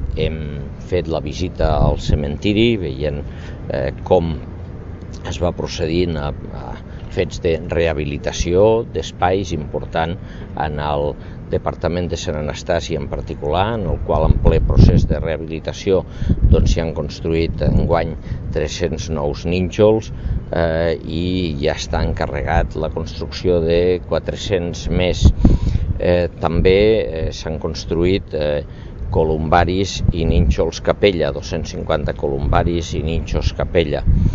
hem fet la visita al cementiri, veient com es va procedint a fets de rehabilitació d'espais important en el Departament de Sant Anastasi en particular, en el qual en ple procés de rehabilitació s'hi han construït enguany 300 nous nínxols i ja està encarregat la construcció de 400 més. També s'han construït columbaris i nínxols capella, 250 columbaris i nínxols capella.